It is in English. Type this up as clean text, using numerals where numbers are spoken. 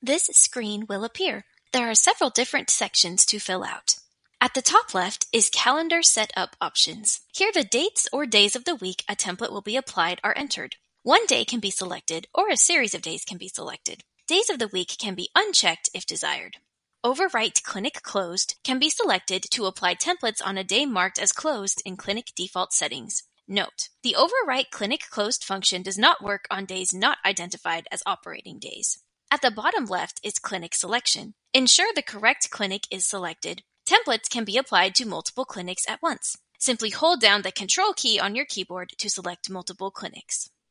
This screen will appear. There are several different sections to fill out. At the top left is Calendar Setup options. Here the dates or days of the week a template will be applied are entered. One day can be selected, or a series of days can be selected. Days of the week can be unchecked if desired. Overwrite Clinic Closed can be selected to apply templates on a day marked as closed in Clinic default settings. Note: the Overwrite Clinic Closed function does not work on days not identified as operating days. At the bottom left is Clinic Selection. Ensure the correct clinic is selected. Templates can be applied to multiple clinics at once. Simply hold down the Control key on your keyboard to select multiple clinics.